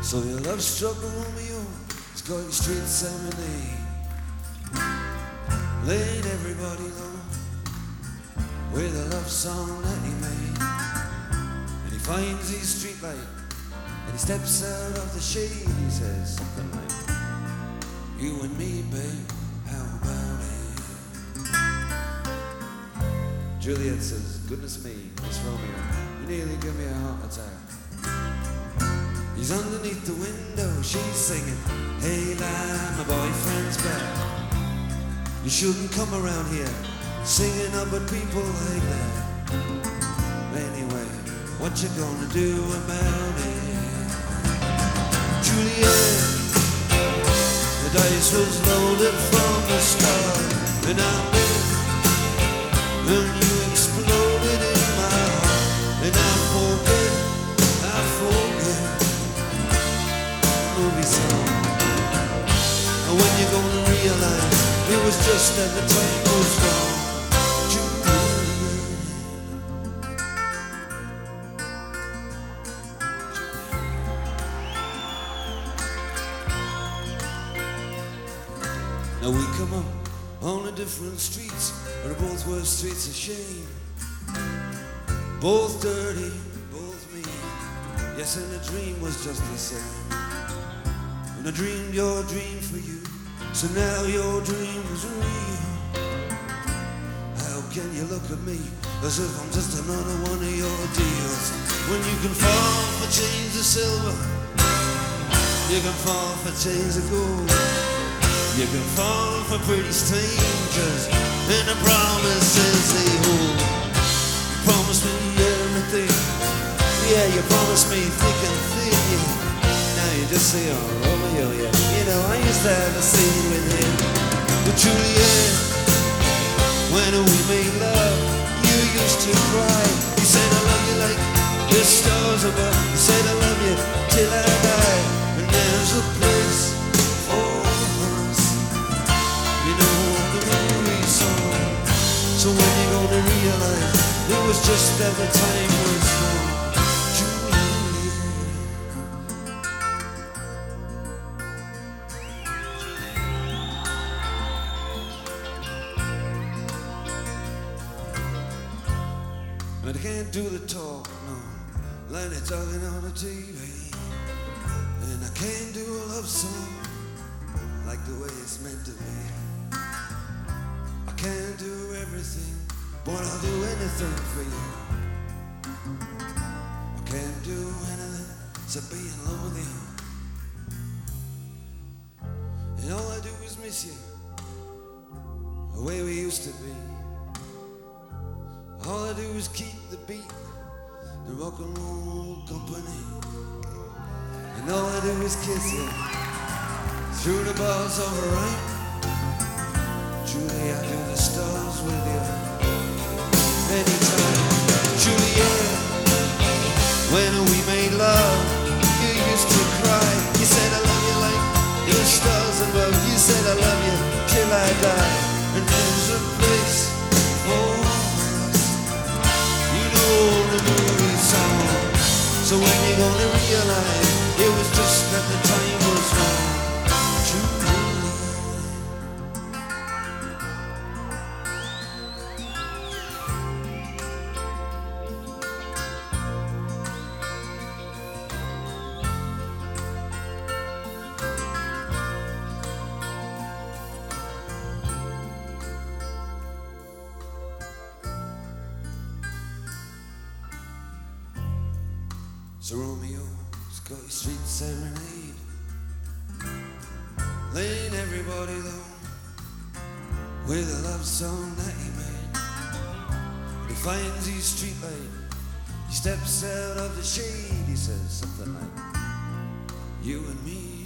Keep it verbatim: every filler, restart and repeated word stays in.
So your love-struck Romeo has got you straight serenade, laying everybody low with a love song that he made. And he finds his streetlight and he steps out of the shade. He says something like, you and me, babe, how about it? Juliet says, goodness me, Miss Romeo, you nearly give me a heart attack. He's underneath the window, she's singing, hey lad, my boyfriend's back. You shouldn't come around here singing up at people like that. Anyway, what you gonna do about it? Juliet, the dice was loaded from the start, and I knew when you exploded in my heart. And I forget, I forget movie song. And when you gonna realize it was just that the time was wrong. Now we come up on the different streets, but both were streets of shame. Both dirty, both mean. Yes, and the dream was just the same. And I dreamed your dream for you, so now your dream is real. How can you look at me as if I'm just another one of your deals? When you can fall for chains of silver, you can fall for chains of gold. You can fall for pretty strangers and the promises they hold. You promised me everything, yeah, you promised me thick and thin, yeah. Now you just say, oh, Romeo, yeah. You know, I used to have a scene with him. But Juliet, when we made love, you used to cry. You said I love you like the stars above. You said I love you till I die. And there's a place for so when you gonna realize it was just that the time was wrong, Juliet. But I can't do the talk, no, like they're talking on the T V. And I can't do a love song like the way it's meant to be. I can't do everything, but I'll do anything for you. I can't do anything except be in love with you. And all I do is miss you, the way we used to be. All I do is keep the beat, the rock and roll company. And all I do is kiss you through the bars of rain. Julie, I do the stars with you anytime. Juliet, when we made love, you used to cry. You said I love you like the stars above. You said I love you till I die. And there's a place for us, you know the movie song. So when you gonna realize it was just that the time was wrong, Julie. So Romeo's got his street serenade, laying everybody low with a love song that he made. He finds his streetlight, he steps out of the shade. He says something like, you and me,